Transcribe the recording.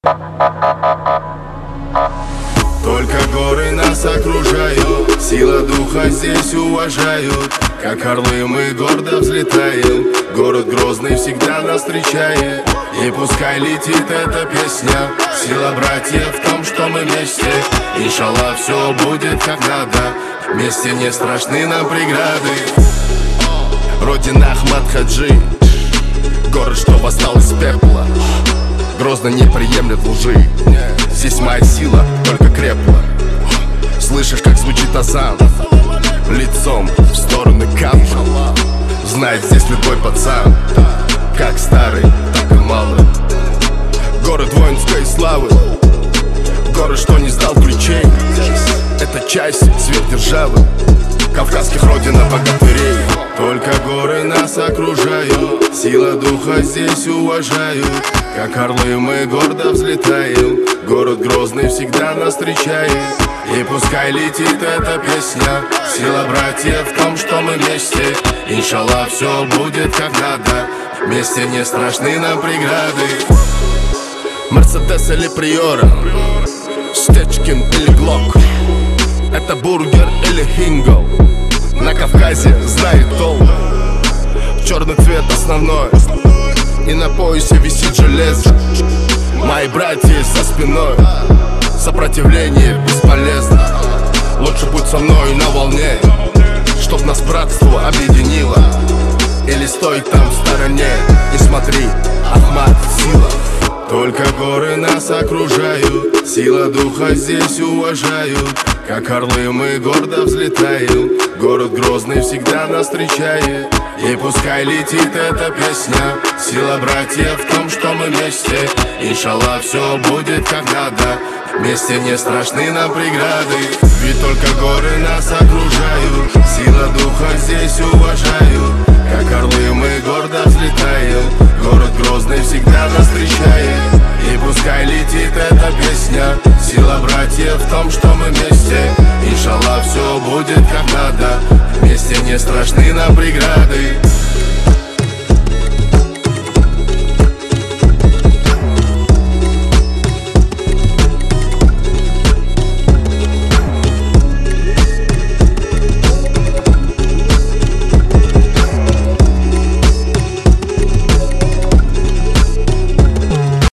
Только горы нас окружают, сила духа здесь уважают. Как орлы мы гордо взлетаем, город Грозный всегда нас встречает. И пускай летит эта песня, сила братьев в том, что мы вместе. Иншаллах, все будет как надо, вместе не страшны нам преграды. Родина Ахмад Хаджи, город, что восстал из пепла. Грозно не приемлет лжи, здесь моя сила только крепла. Слышишь, как звучит азан, лицом в стороны Камбы. Знает здесь любой пацан, как старый, так и малый. Город воинской славы, город, что не сдал ключей. Это часть сверхдержавы, кавказских родина богатырей. Только горы нас окружают, сила духа здесь уважают. Как орлы мы гордо взлетаем, город Грозный всегда нас встречает. И пускай летит эта песня, сила братьев в том, что мы вместе. Иншаллах, все будет как надо, вместе не страшны нам преграды. Мерседес или Приора, Стечкин или Глок, это бургер или Хингл. На Кавказе знает толк, черный цвет основной, и на поясе висит железо. Мои братья за спиной, сопротивление бесполезно. Лучше будь со мной на волне, чтоб нас братство объединило. Или стой там в стороне и смотри, Ахмад сила. Только горы нас окружают, сила духа здесь уважают. Как орлы мы гордо взлетаем, город Грозный всегда нас встречает. И пускай летит эта песня, сила братьев в том, что мы вместе. Иншаллах, все будет как надо, вместе не страшны нам преграды. Ведь только горы нас окружают, сила духа здесь уважают. Как орлы мы гордо взлетаем, город Грозный всегда нас встречает. И пускай летит эта песня, сила братьев в том, что мы вместе. Иншаллах, все будет как надо, вместе не страшны нам преграды.